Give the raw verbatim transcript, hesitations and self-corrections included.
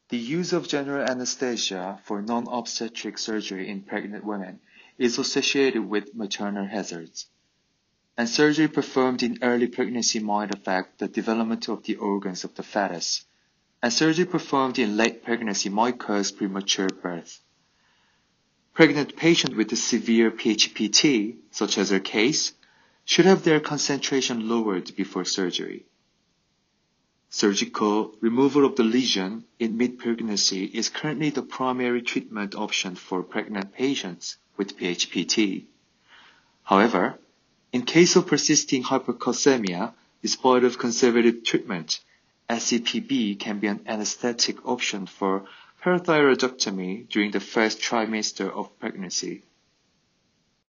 The use of general anesthesia for non-obstetric surgery in pregnant women is associated with maternal hazards, and surgery performed in early pregnancy might affect the development of the organs of the fetus, and surgery performed in late pregnancy might cause premature birth. Pregnant patients with a severe P H P T, such as her case, should have their concentration lowered before surgery. Surgical removal of the lesion in mid-pregnancy is currently the primary treatment option for pregnant patients with P H P T. However, in case of persisting hypercalcemia, despite of conservative treatment, S C P B can be an anesthetic option for parathyroidectomy during the first trimester of pregnancy.